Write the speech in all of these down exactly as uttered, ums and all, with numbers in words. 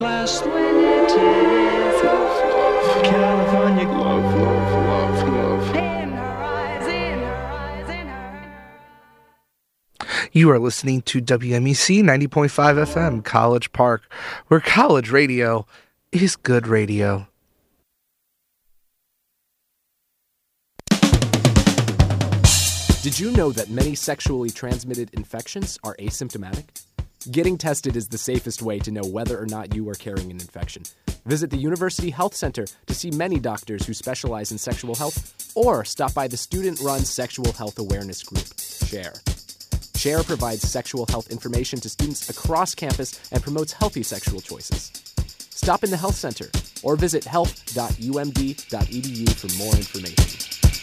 Last when it is California love, love, love, love. In her eyes, in her eyes, in her. You are listening to W M E C ninety point five F M, College Park, where college radio is good radio. Did you know that many sexually transmitted infections are asymptomatic? Getting tested is the safest way to know whether or not you are carrying an infection. Visit the University Health Center to see many doctors who specialize in sexual health, or stop by the student-run sexual health awareness group, SHARE. SHARE provides sexual health information to students across campus and promotes healthy sexual choices. Stop in the health center or visit health dot u m d dot e d u for more information.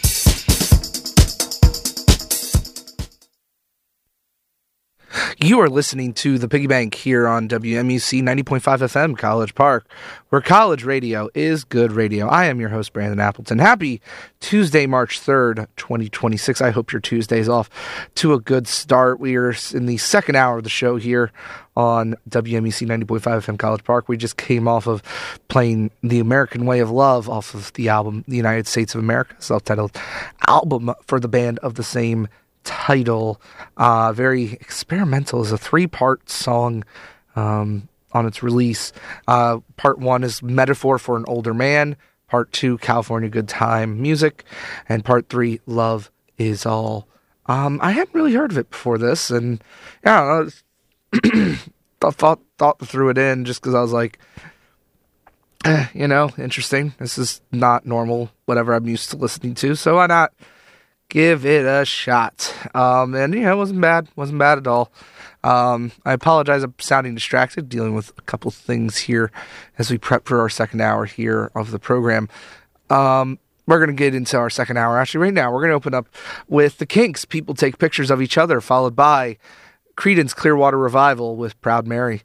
You are listening to The Piggy Bank here on W M U C ninety point five F M, College Park, where college radio is good radio. I am your host, Brandon Appleton. Happy Tuesday, March third, twenty twenty-six. I hope your Tuesday's off to a good start. We are in the second hour of the show here on W M U C ninety point five F M, College Park. We just came off of playing The American Way of Love off of the album The United States of America, self-titled album for the band of the same title. Uh, very experimental. Is a three-part song um, on its release. Uh, part one is Metaphor for an Older Man. Part two, California Good Time Music. And part three, Love Is All. Um, I hadn't really heard of it before this, and yeah, I don't know, thought, thought, thought threw it in just because I was like, eh, you know, interesting. This is not normal, whatever I'm used to listening to, so why not give it a shot? Um, and, you know, it wasn't bad. wasn't bad at all. Um, I apologize. I'm sounding distracted, dealing with a couple things here as we prep for our second hour here of the program. Um, we're going to get into our second hour. Actually, right now, we're going to open up with the Kinks, People Take Pictures of Each Other, followed by Creedence Clearwater Revival with Proud Mary.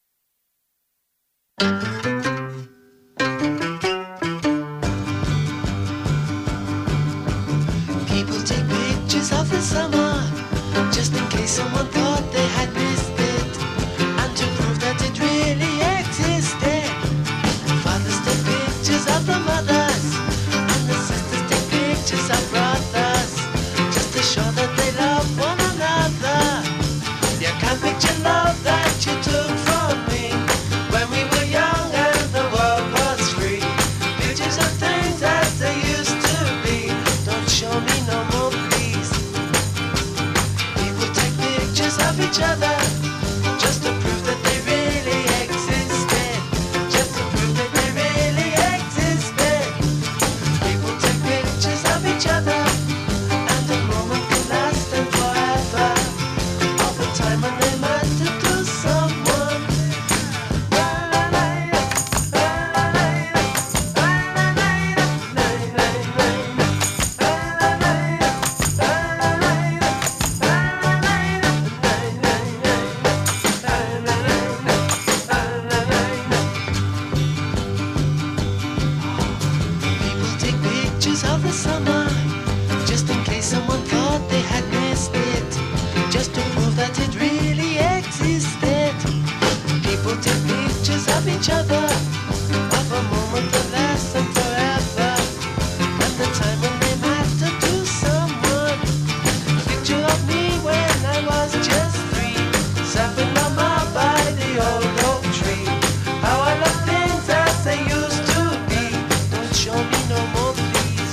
Of the summer, just in case someone thought they had missed it, and to prove that it really existed. Fathers take pictures of the mothers, and the sisters take pictures of brothers, just to show that they love one another. You can't picture love that you took from me when we were young and the world was free. Pictures of things as they used to be. Don't show me no more, of each other, just to prove that they really existed, just to prove that they really existed. People take pictures of each other, and the moment can last and forever. All the time when they matter to someone. Of the summer, just in case someone thought they had missed it, just to prove that it really existed. People take pictures of each other, of a moment that lasts and forever, and the time when they matter to someone. A picture of me when I was just three, sat with mama by the old oak tree. How I love things as they used to be. Don't show me no more, please.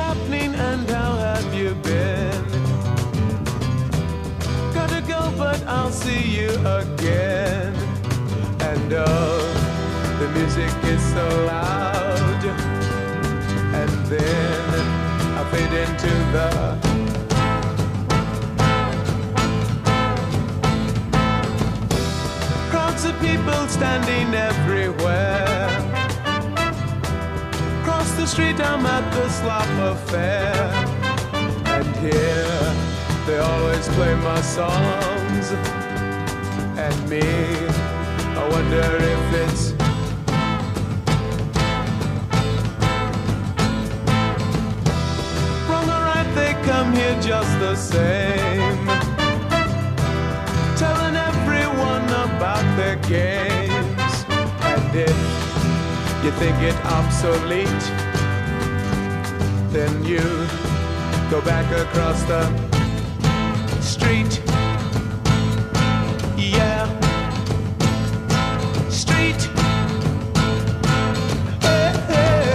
happening and how have you been? Gotta go, but I'll see you again. And oh, the music is so loud. And then I fade into the crowds of people standing everywhere. Across the street I'm at the Slop Affair. And here they always play my songs. And me, I wonder if it's wrong or right, they come here just the same, telling everyone about their games. And if you think it obsolete, then you go back across the street. Yeah, street. Hey, hey,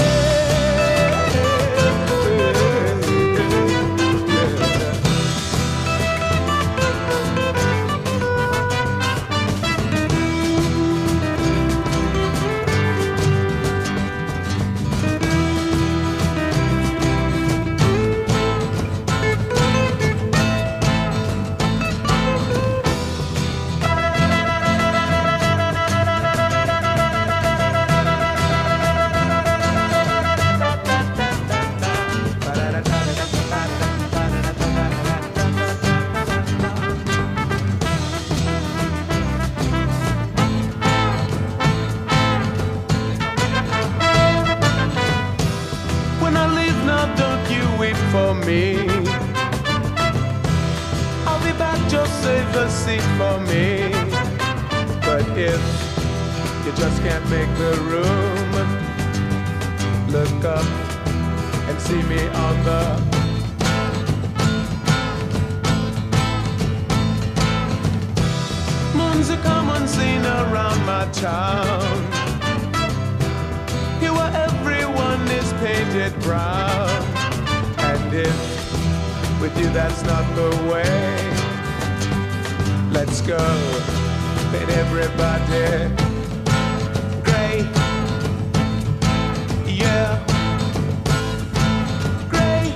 when I leave now, don't you wait for me. I'll be back, just save a seat for me. But if you just can't make the room, look up and see me on the moon's a common scene around my town. Here where everyone is painted brown. And if with you that's not the way, let's go, paint everybody gray. Yeah, gray.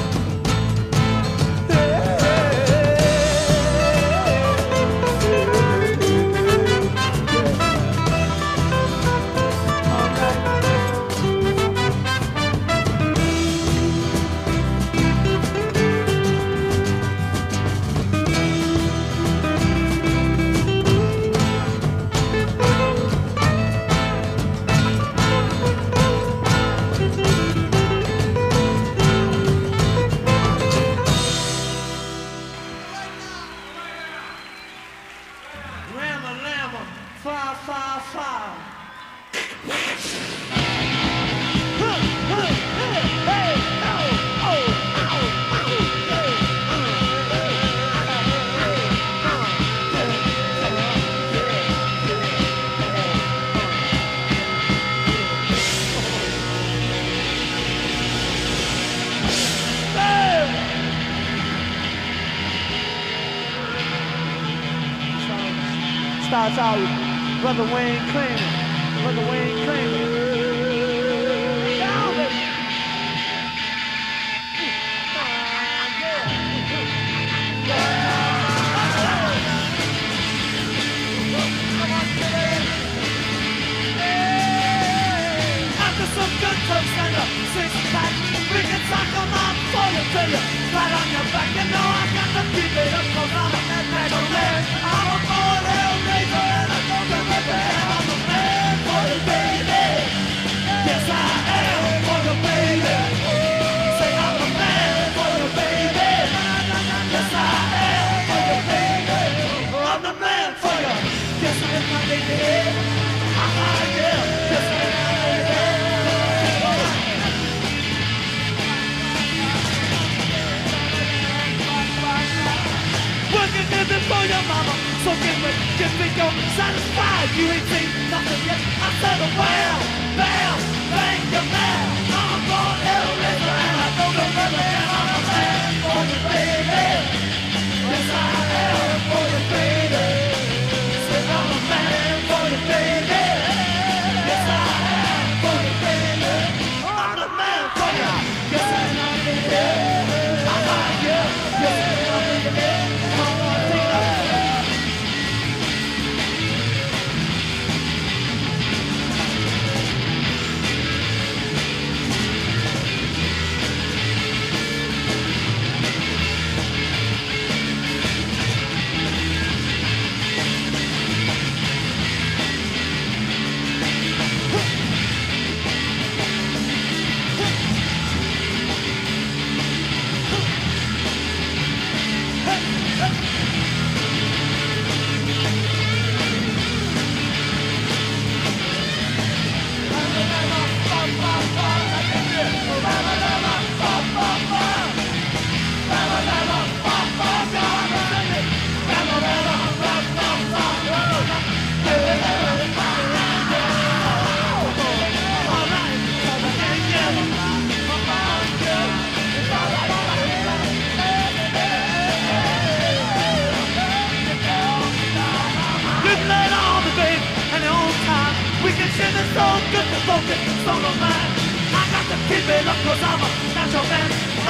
Llama, llama, fa, fa, fa. Starts out with Brother Wayne Clayton. Brother Wayne Clayton. Down, baby. After some good folks and a six pack, we can talk them out for you till you flat on your back. You know I got to keep it up 'cause I'm a metal man. I'm a boy hellraiser and I don't give a damn. I'm a man for you, baby. Yes, I am for you, baby. Say I'm a man for you, baby. Yes, I am for you, baby. I'm the man for you. Yes, I am my baby. Ah, yeah. Yes, I am my baby. Working in for your mama, so get me, get me go satisfied. You ain't seen nothing yet. I said, well, bam, thank you, man. I'm a born hellraiser and I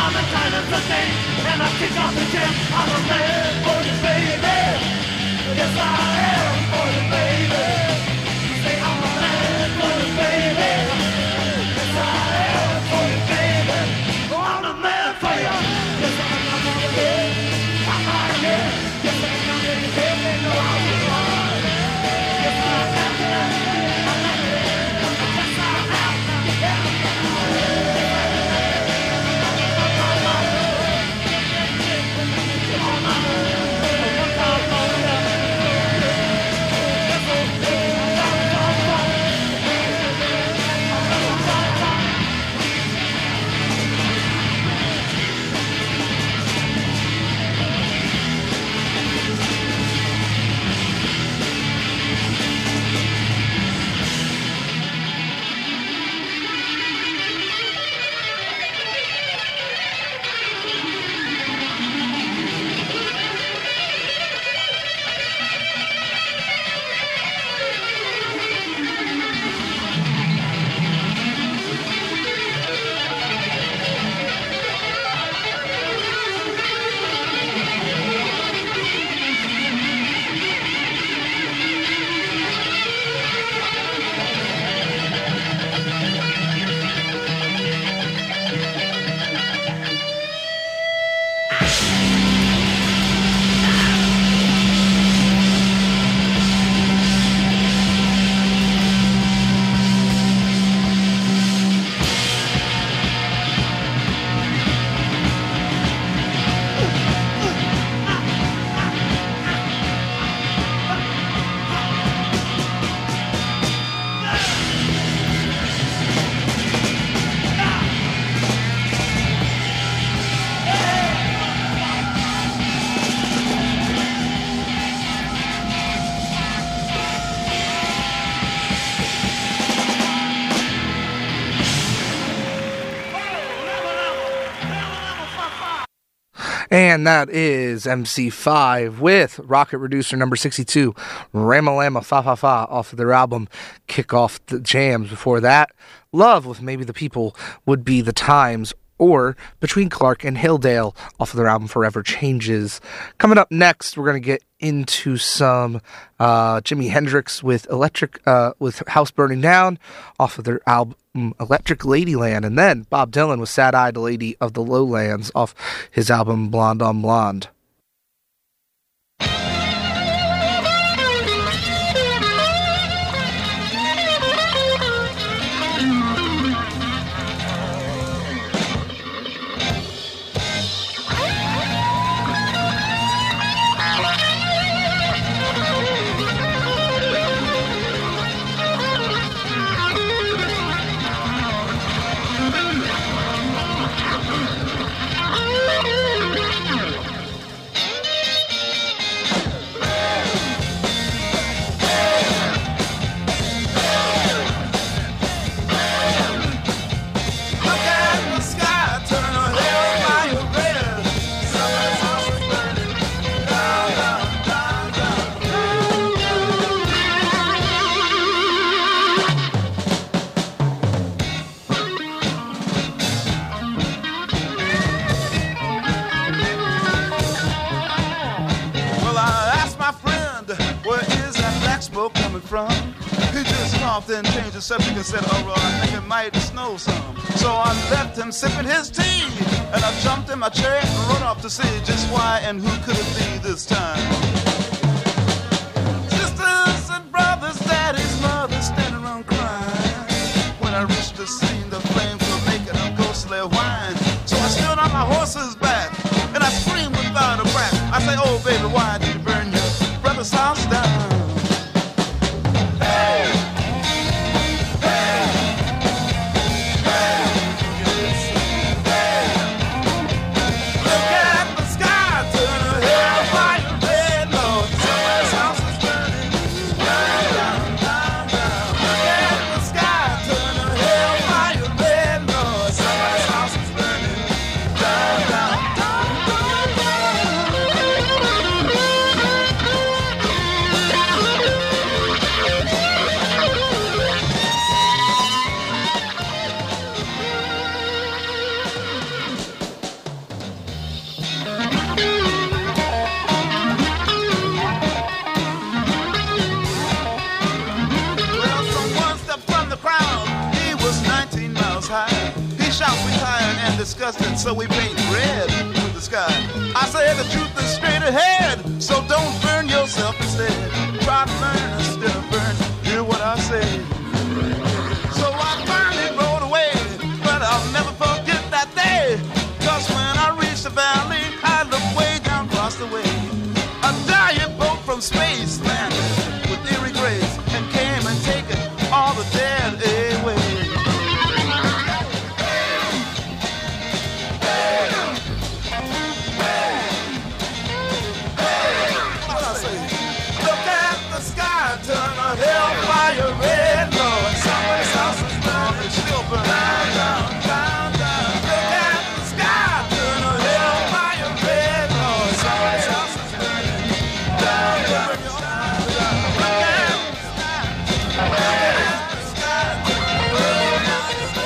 I'm a time of the day, and I kick off the gym. I'm a man for you, baby. Yes, I am for you, baby. Say I'm a man for you, baby. Yes, I am for you, baby. Oh, I'm a man for you. Yes, I'm a man for you. I'm out of here. Yes, I'm a man for you. They know how to run. Yes, I am. And that is M C five with Rocket Reducer number sixty-two, Ramalama Fa Fa Fa, off of their album Kick Off the Jams. Before that, Love with Maybe the People Would Be the Times, or Between Clark and Hilldale, off of their album Forever Changes. Coming up next, we're going to get into some uh, Jimi Hendrix with Electric, uh, with House Burning Down, off of their album Electric Ladyland, and then Bob Dylan with Sad Eyed Lady of the Lowlands, off his album Blonde on Blonde. From. He just coughed and changed the subject and said, oh, well, I think it might snow some. So I left him sipping his tea, and I jumped in my chair and run off to see just why and who could it be this time. Sisters and brothers, daddies, mothers standing around crying. When I reached the scene, the flames were making a ghostly whine. So I stood on my horse's back, and I screamed without a breath. I say, oh, baby, why did you burn your brother's house down? disgusting, so we paint red with the sky. I say the truth is straight ahead, so don't burn yourself instead. Try to learn instead of burn. Hear what I say. So I finally rode away, but I'll never forget that day. Cause when I reached the valley, I looked way down across the way. A giant boat from space landed with eerie grace and came and taken all the dead away. Look at the sky, turn a hellfire red, Lord. Somebody's house is burning, still burning. Down, down, down, down. Look at the sky, turn a hellfire red, Lord. Somebody's house is burning. Down, down, down, down. Look at the sky, look at the sky, turn a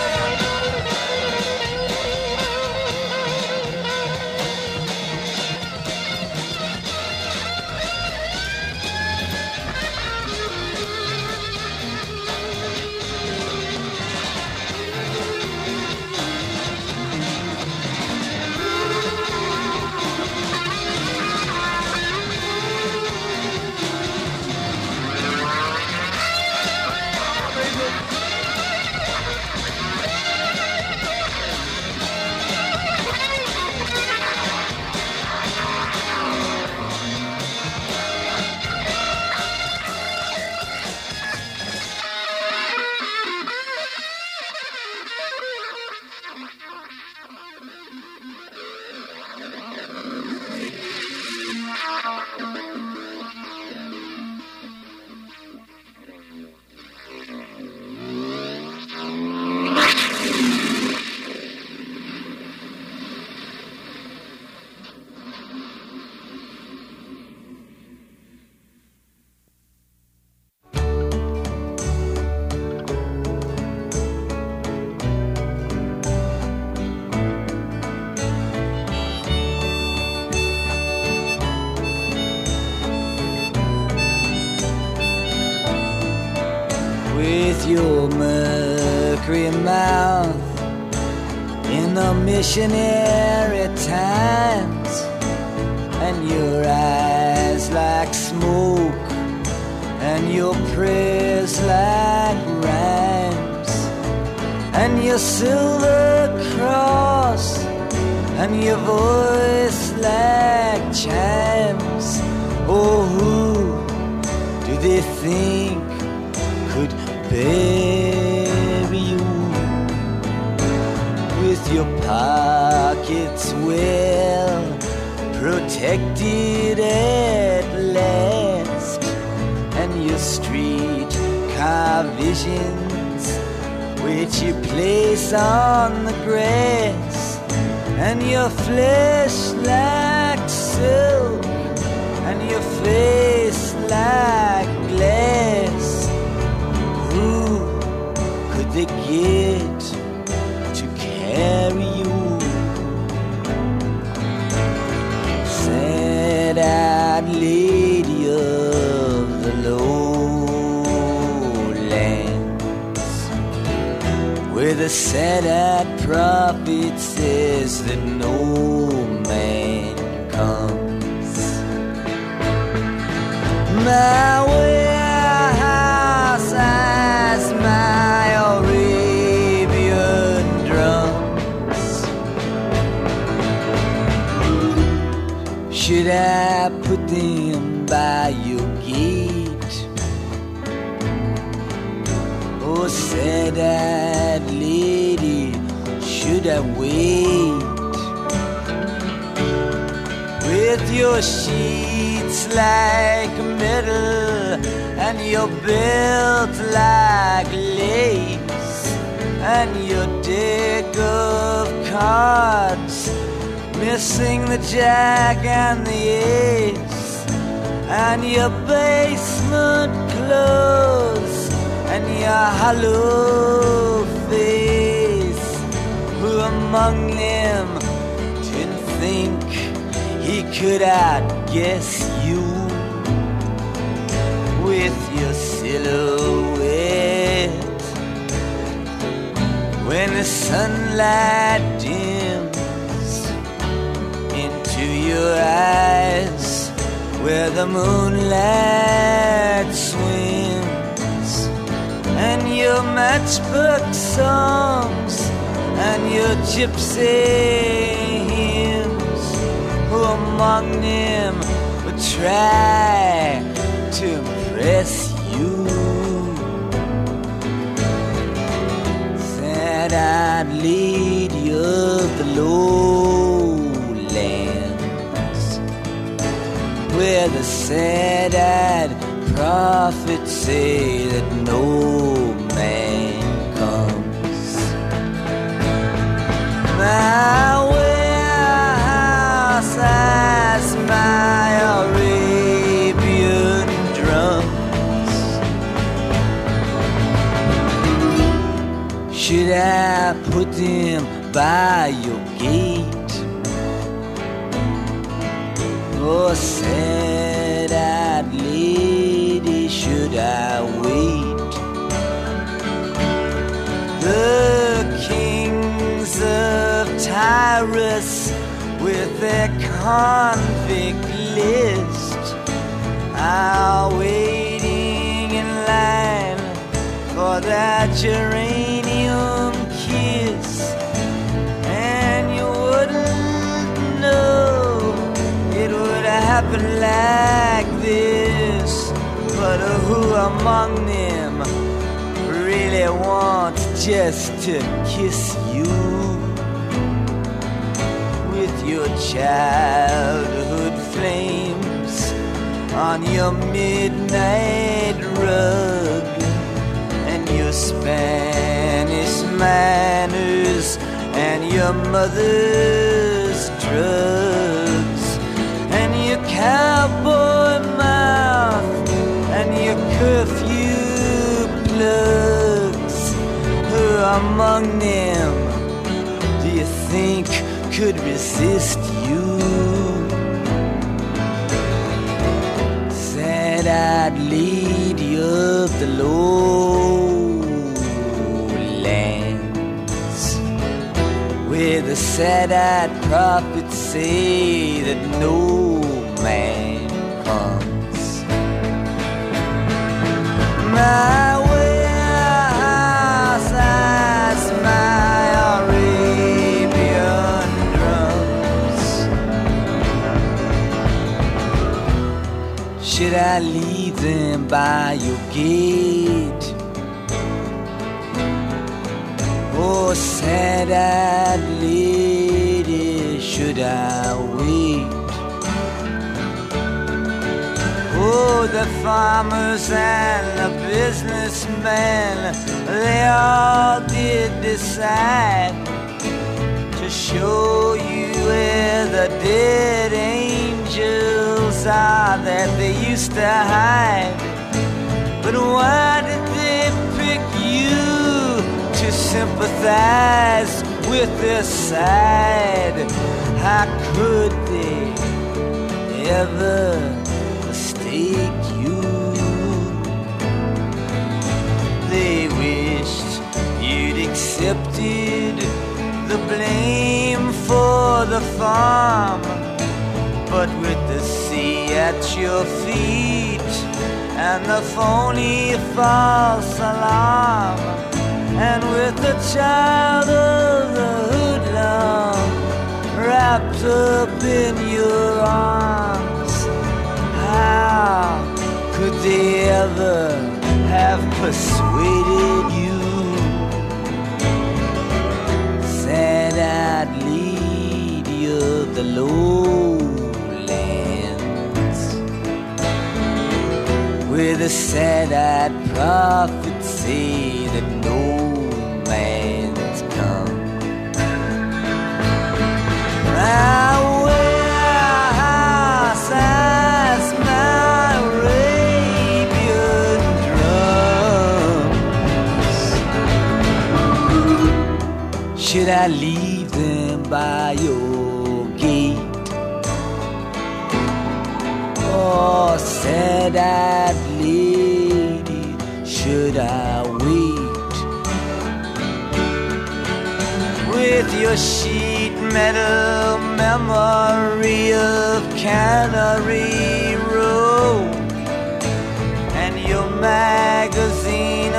with your mercury mouth in the missionary times, and your eyes like smoke, and your prayers like rhymes, and your silver cross, and your voice like chimes. Oh, who do they think could bury you with your pockets well protected at last, and your street car visions which you place on the grass, and your flesh like silk, and your face like glass. Who could they get to carry you? Sad-eyed lady of the lowlands, where the sad-eyed prophet says that no man comes. My warehouse has my Arabian drums. Should I put them by your gate? Oh, sad-eyed lady, should I wait? With your sheets like metal, and your belt like lace, and your deck of cards missing the jack and the ace, and your basement clothes, and your hollow face. Who among them didn't think he could outguess you with your silhouette when the sunlight dims where the moonlight swims, and your matchbook songs and your gypsy hymns, who among them would try to impress you? Said I'd lead you the lowlands, where the sad-eyed prophets say that no man comes. My warehouse has my Arabian drums. Should I put them by your gate? Oh, sad-eyed lady, should I wait? The kings of Tyrus with their convict list are waiting in line for that geranium kiss, and you wouldn't know it would happen like this. But who among them really wants just to kiss you with your childhood flames on your midnight rug and your Spanish manners and your mother's drugs and your cowboy mouth and your curfew plugs? Who among them do you think could resist you? Said I'd lead you up the lowlands, where the sad-eyed prophets say that no man comes. My warehouse has my Arabian drums. Should I leave them by your gate? Oh, sad-eyed lady, should I wait? Oh, the farmers and the businessmen, they all did decide to show you where the dead angels are that they used to hide. But why did they pick you to sympathize with their side? How could they ever mistake you? They wished you'd accepted the blame for the farm, but with the sea at your feet and the phony false alarm, and with the child of the hoodlum wrapped up in your arms, how could they ever have persuaded you? Said I'd lead you the lowlands, where the sad-eyed prophets say that no man's come. My warehouse has my Arabian drums. Should I leave them by your gate? Oh, sad-eyed lady, should I wait? With your sheet metal memory of Cannery Row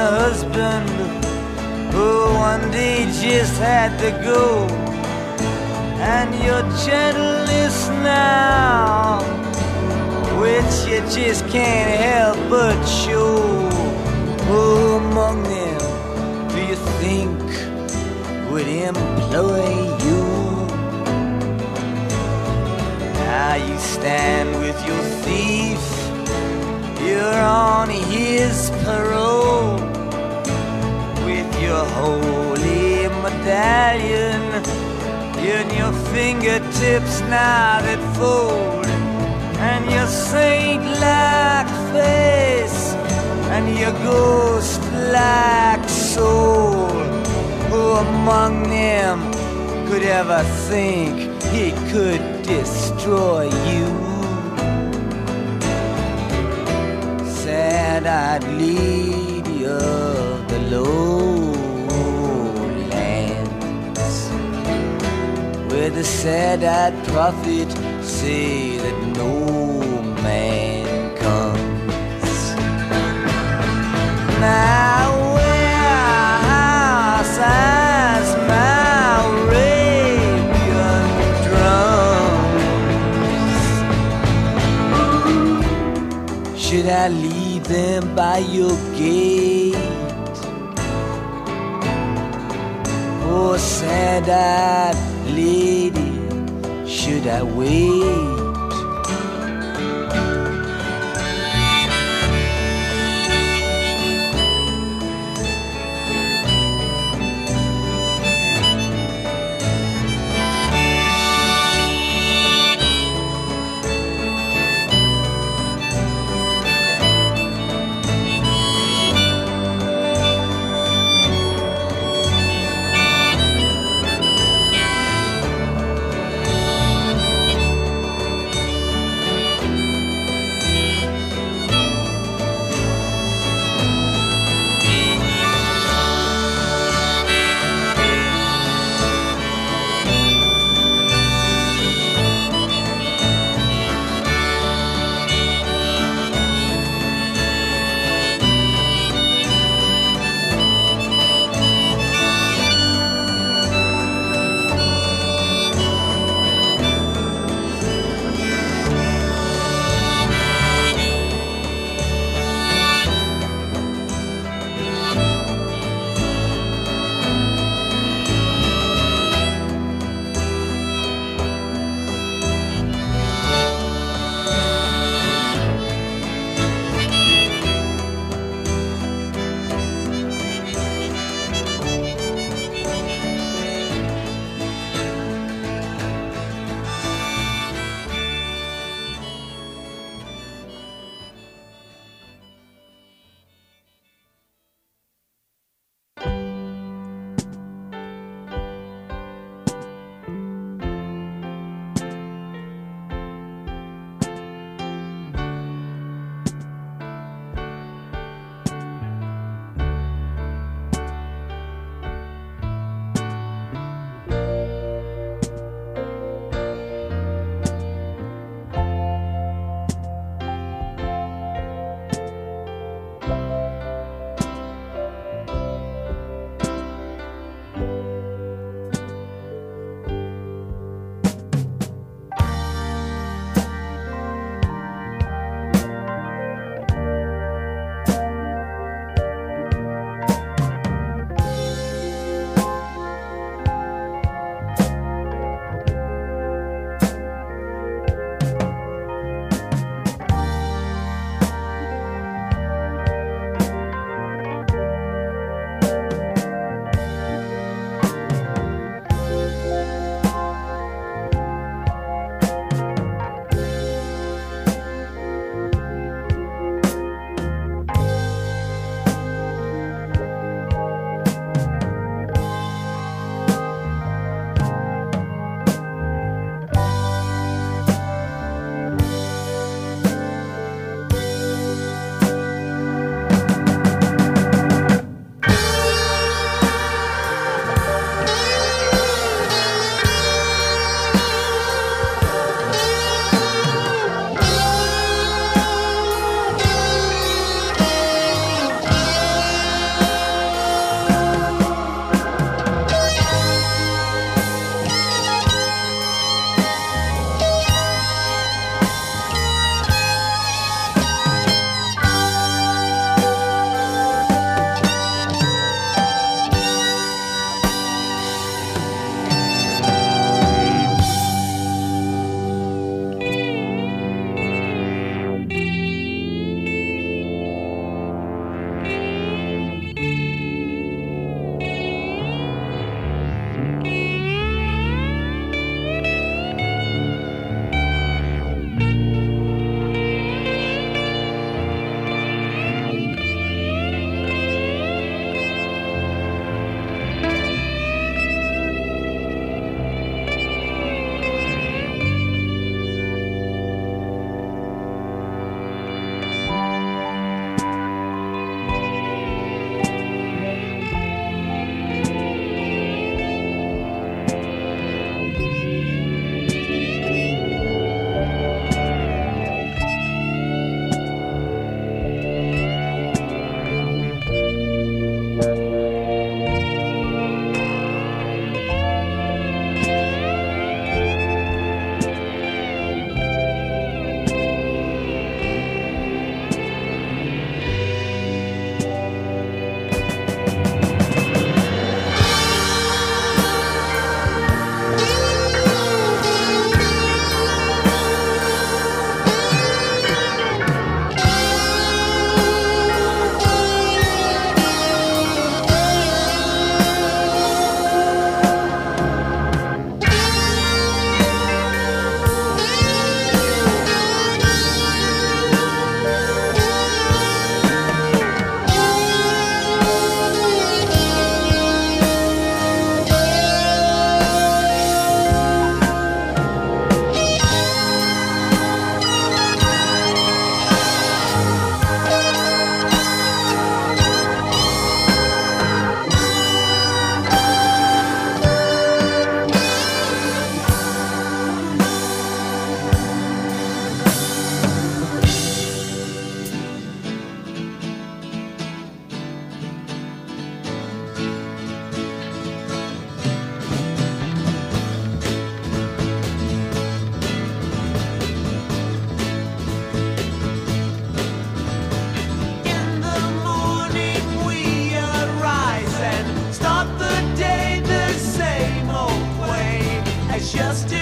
husband who one day just had to go, and your gentleness now, which you just can't help but show. Who among them do you think would employ you? Now you stand with your thief, you're on his parole, with your holy medallion in your fingertips now that fold, and your saint-like face, and your ghost-like soul. Who among them could ever think he could destroy you? Sad-eyed lady of the lowlands, where the sad-eyed prophet say that no man comes. Now where sighs my Arabian drums? Should I leave them by your gate? Oh, sad-eyed lady, should I wait?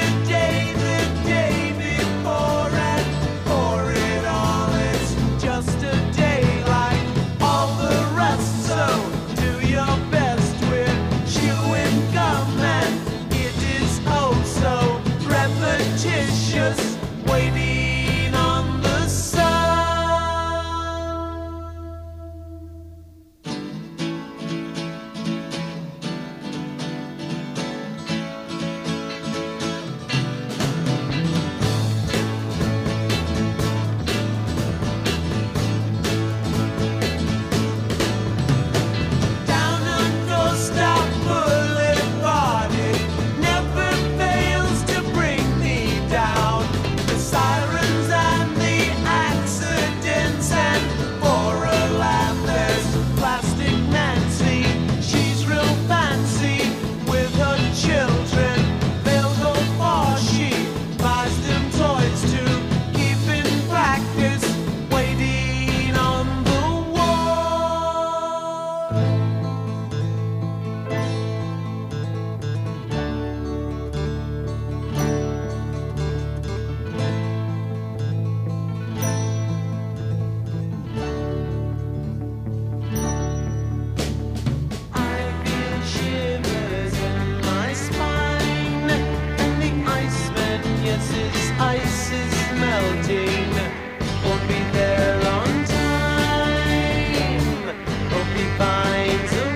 yesterday, the day before, and for it all, it's just a day like all the rest. So do your best with chewing gum, and it is oh so repetitious, waiting on the sun. Down a doorstop boulevard, it never fails to bring me down. The sirens and the accidents, and for a laugh there's Plastic Nancy. She's real fancy with her children. They'll go far, she buys them toys to keep in practice, waiting on the wall. I feel shivers in my spine, and the iceman, yes, his ice is melting. Won't be there on time. Hope he finds a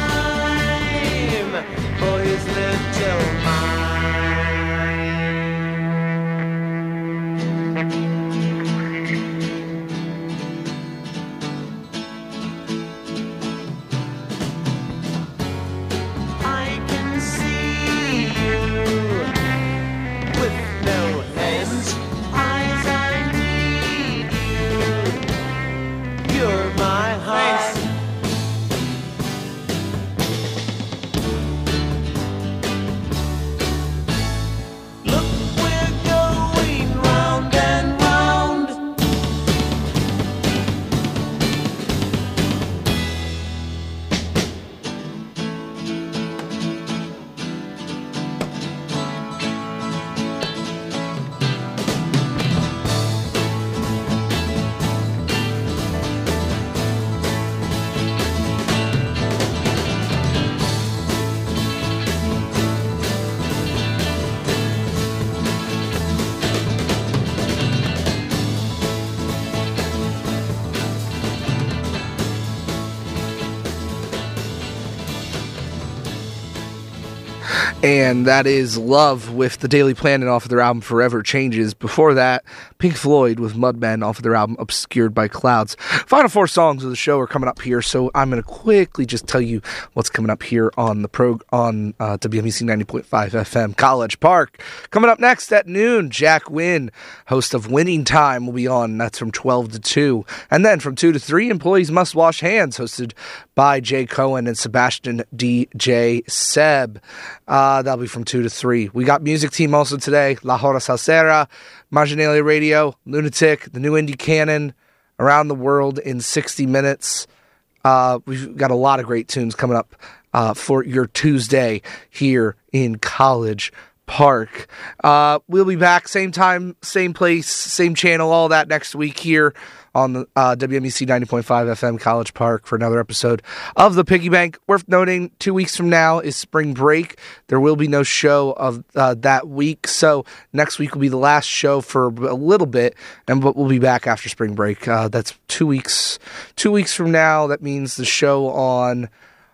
rhyme for his little mind. I can see you with no hands, eyes, I need you. You're my heart. Look, we're going round and round. And that is Love with the Daily Planet off of their album Forever Changes. Before that, Pink Floyd with Mudmen off of their album Obscured by Clouds. Final four songs of the show are coming up here, so I'm going to quickly just tell you what's coming up here on the pro on uh, W M E C ninety point five F M College Park. Coming up next at noon, Jack Wynn, host of Winning Time, will be on. That's from twelve to two. And then from two to three, Employees Must Wash Hands, hosted by Jay Cohen and Sebastian D J Seb. Uh, that'll be from two to three. We got Music Team also today. La Hora Salsera, Marginalia Radio, Lunatic, the new Indie Canon, Around the World in sixty minutes. Uh, we've got a lot of great tunes coming up uh, for your Tuesday here in College Park. Uh, we'll be back same time, same place, same channel, all that next week here on the uh, W M E C ninety point five F M College Park for another episode of The Piggy Bank. Worth noting, two weeks from now is spring break. There will be no show of uh, that week, so next week will be the last show for a little bit, and but we'll be back after spring break. Uh, that's two weeks. Two weeks from now. That means the show on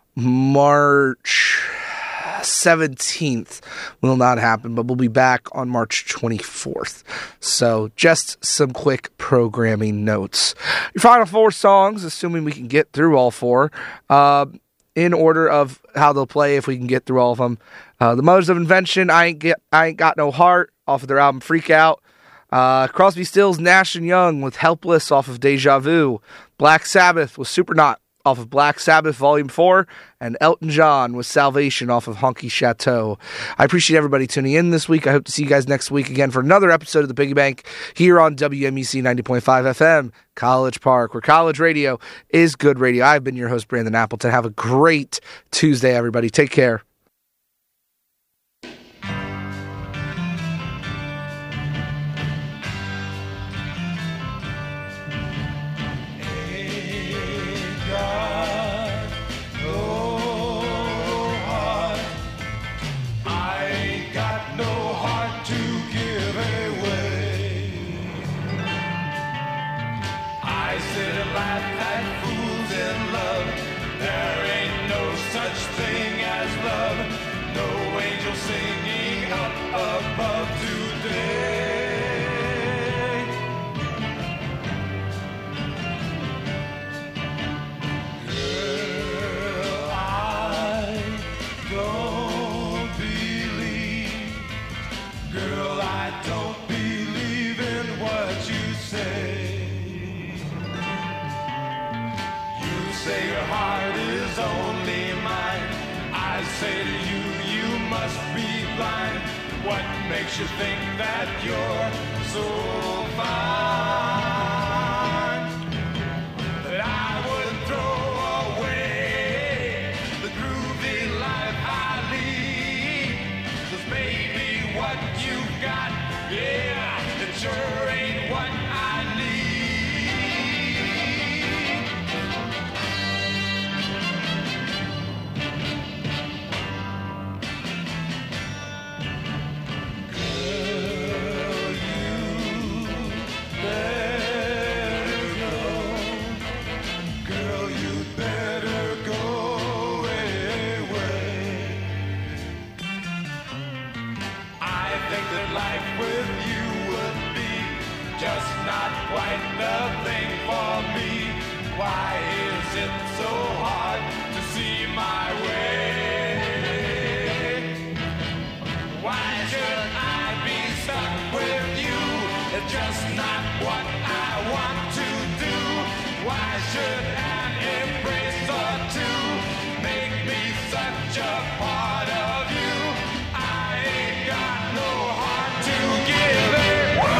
March seventeenth will not happen, but we'll be back on March twenty-fourth. So just some quick programming notes. Your final four songs, assuming we can get through all four, uh, in order of how they'll play, if we can get through all of them. Uh, the Mothers of Invention, I ain't get, I ain't got no heart, off of their album Freak Out. Uh, Crosby, Stills, Nash and Young with Helpless off of Deja Vu. Black Sabbath with Supernaut off of Black Sabbath Volume four, and Elton John with Salvation off of Honky Chateau. I appreciate everybody tuning in this week. I hope to see you guys next week again for another episode of The Piggy Bank here on W M E C ninety point five F M, College Park, where college radio is good radio. I've been your host, Brandon Appleton. Have a great Tuesday, everybody. Take care. say to you, you must be blind. What makes you think that you're so fine that I would throw away the groovy life I lead? 'Cause maybe what you got, yeah, it sure ain't what I need. Quite the thing for me. Why is it so hard to see my way? Why should I be stuck with you? It's just not what I want to do. Why should an embrace or two make me such a part of you? I ain't got no heart to give it.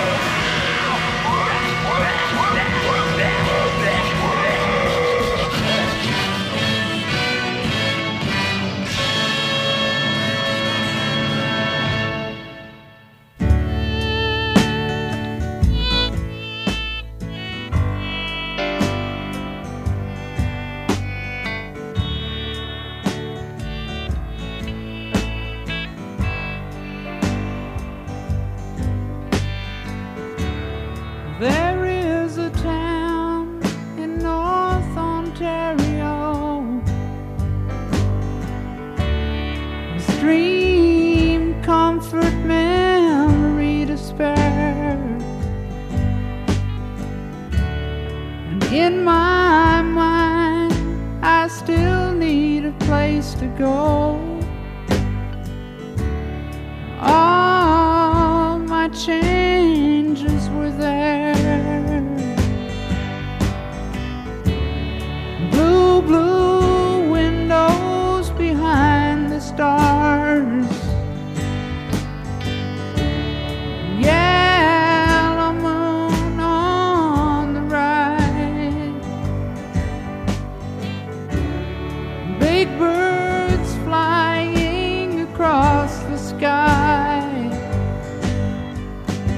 There is a town in North Ontario, a stream, comfort, memory to spare, and in my mind I still need a place to go. All my changes were there, blue, blue windows behind the stars, yellow moon on the right, big birds flying across the sky.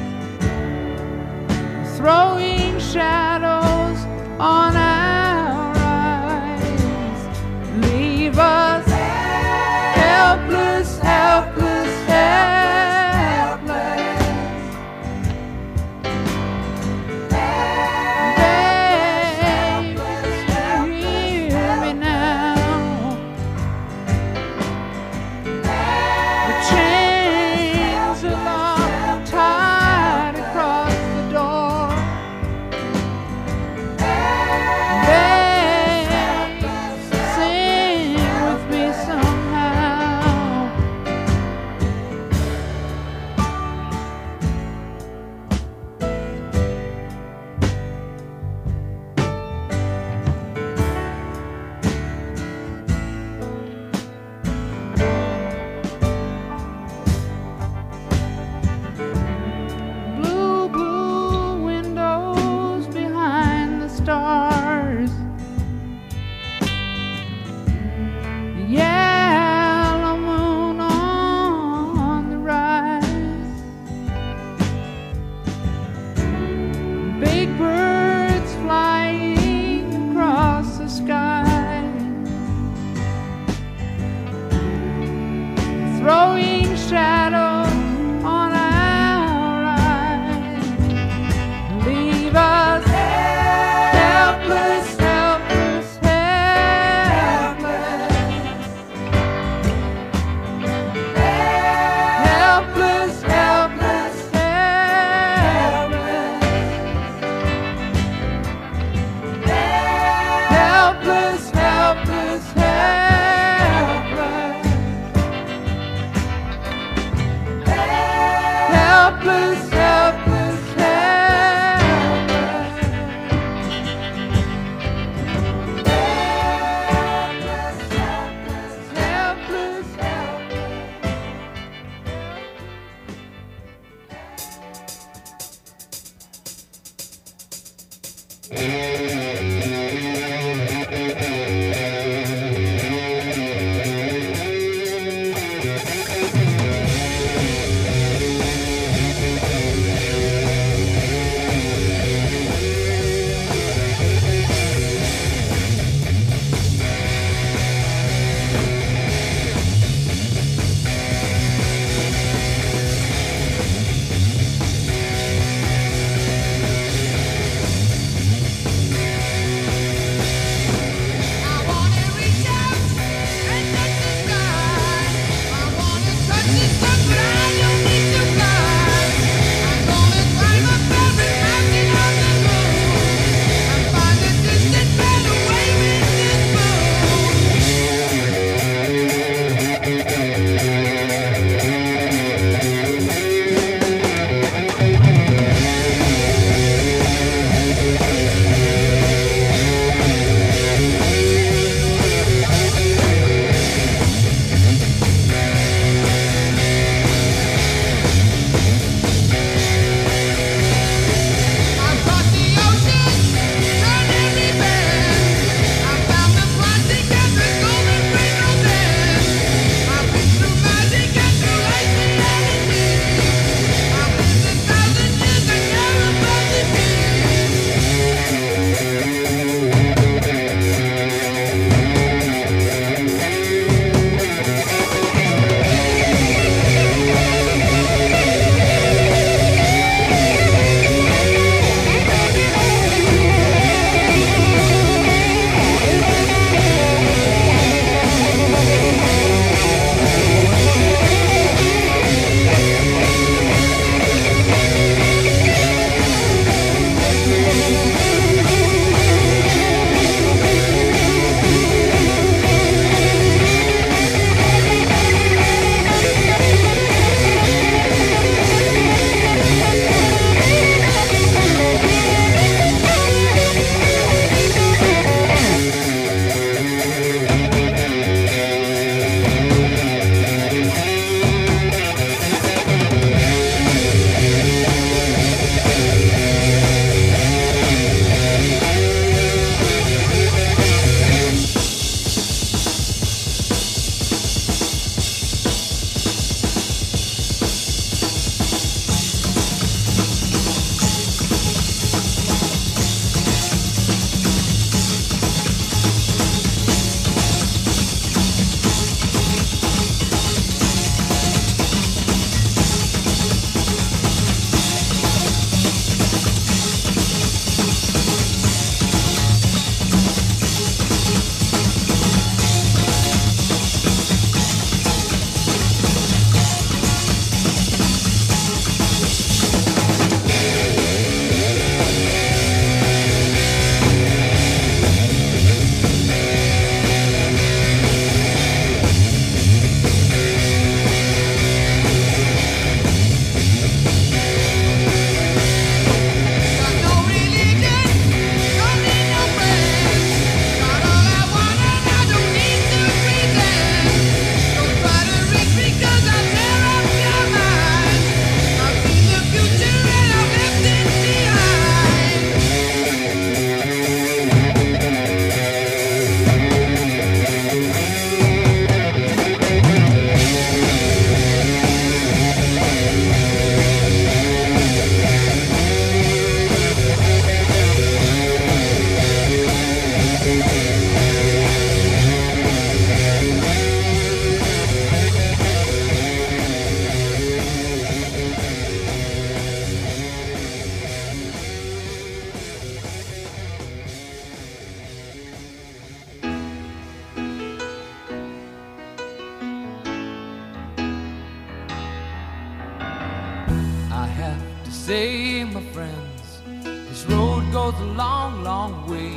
say, my friends, this road goes a long, long way.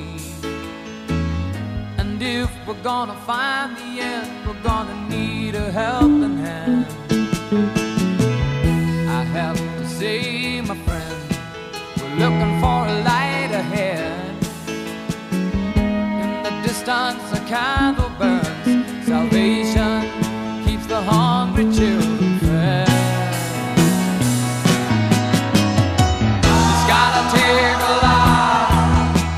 And if we're gonna find the end, we're gonna need a helping hand. I have to say, my friend, we're looking for a light ahead. In the distance a candle burns, salvation keeps the hungry children fed. It's gotta take a lot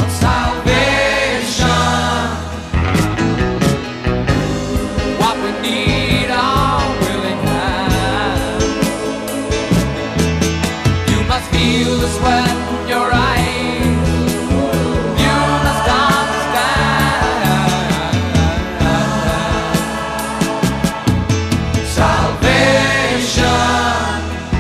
feel the sweat in your eyes. You must understand. Salvation,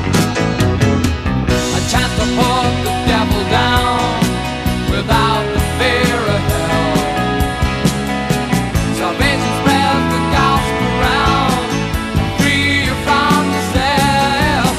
a chance to put the devil down without the fear of hell. Salvation spreads the gospel around, free you from yourself.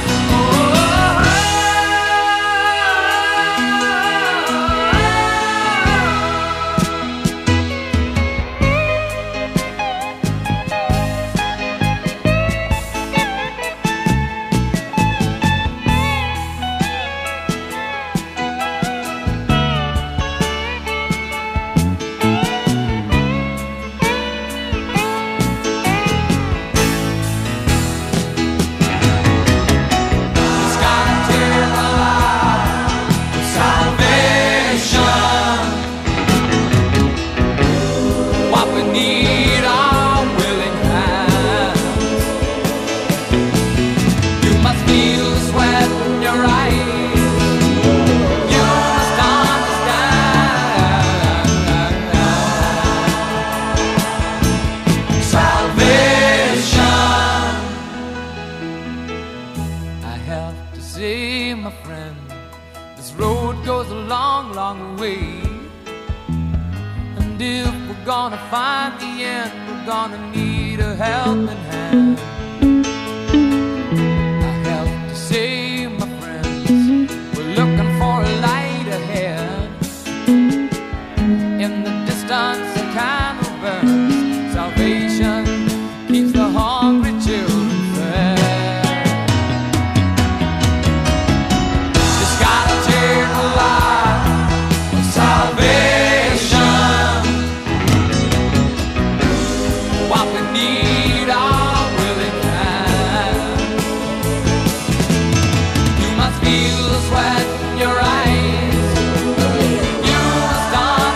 It's gotta take a lot for salvation. What we need are willing hands. You must feel the sweat in your eyes. You must understand. Salvation. I have to say, my friend, this road goes a long, long way. And if we're gonna find the end, we're gonna need a helping hand. I have to say, my friends, we're looking for a light ahead. In the distance, a candle burns. Salvation keeps the hungry children fed. It's gotta take a lot of salvation. What we need are willing hands. You must feel the sweat in your eyes. You must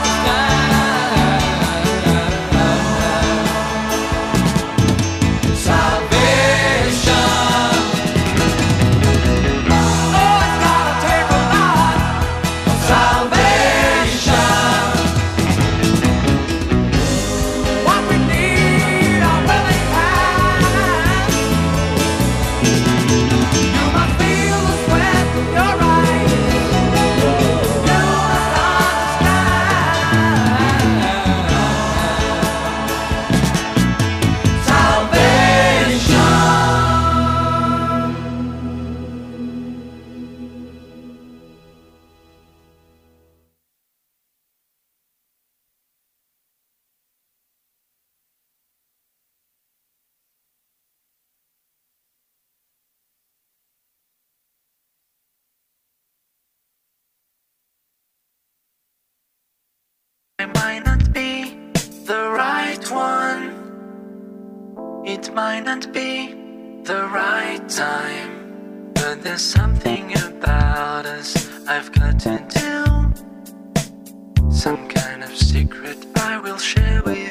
understand. Salvation. Oh, it's gotta take a lot of salvation. What we need are willing hands. You must feel the sweat in your eyes. You must understand. Salvation. I might not be the right one. It might not be the right time. But there's something about us I've got to do. Some kind of secret I will share with